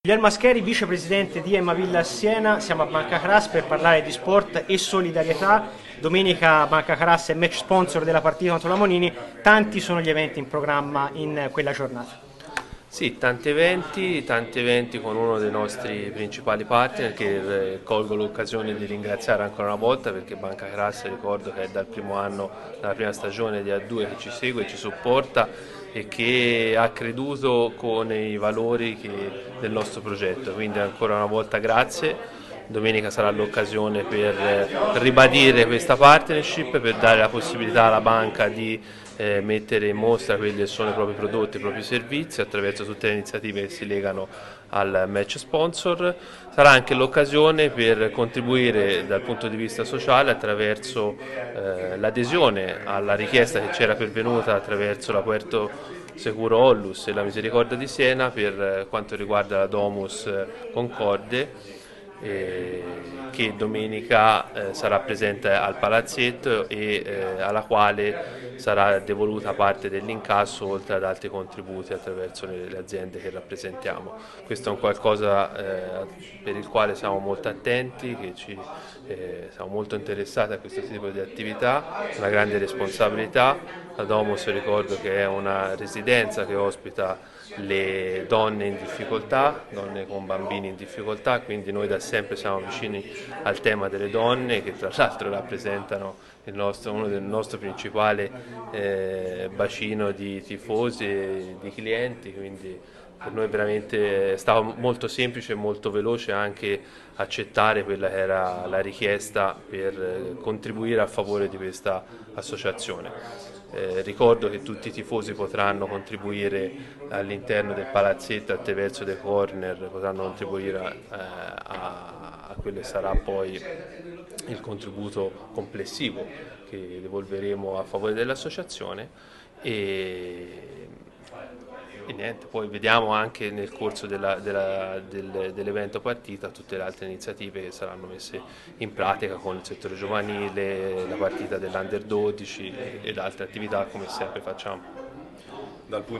Guglielmo Ascheri, vicepresidente di Emma Villa a Siena, siamo a Banca Across per parlare di sport e solidarietà. Domenica Banca Across è match sponsor della partita contro la Monini, tanti sono gli eventi in programma in quella giornata. Sì, tanti eventi con uno dei nostri principali partner che colgo l'occasione di ringraziare ancora una volta perché Banca Across ricordo che è dal primo anno, dalla prima stagione di A2 che ci segue, ci supporta e che ha creduto con i valori del nostro progetto, quindi ancora una volta grazie. Domenica sarà l'occasione per ribadire questa partnership, per dare la possibilità alla banca di mettere in mostra quelli che sono i propri prodotti, i propri servizi attraverso tutte le iniziative che si legano al match sponsor. Sarà anche l'occasione per contribuire dal punto di vista sociale attraverso l'adesione alla richiesta che c'era pervenuta attraverso la Puerto Seguro Ollus e la Misericordia di Siena per quanto riguarda la Domus Concorde, che domenica sarà presente al palazzetto e alla quale sarà devoluta parte dell'incasso oltre ad altri contributi attraverso le aziende che rappresentiamo. Questo è un qualcosa per il quale siamo molto attenti, siamo molto interessati a questo tipo di attività, una grande responsabilità. La Domus ricordo che è una residenza che ospita le donne in difficoltà, donne con bambini in difficoltà, quindi noi da sempre siamo vicini al tema delle donne che tra l'altro rappresentano uno del nostro principale bacino di tifosi e di clienti, quindi per noi veramente è stato molto semplice e molto veloce anche accettare quella che era la richiesta per contribuire a favore di questa associazione. Ricordo che tutti i tifosi potranno contribuire all'interno del palazzetto attraverso dei corner, potranno contribuire a quello che sarà poi il contributo complessivo che devolveremo a favore dell'associazione e niente, poi vediamo anche nel corso dell'evento partita tutte le altre iniziative che saranno messe in pratica con il settore giovanile, la partita dell'Under 12 ed altre attività come sempre facciamo.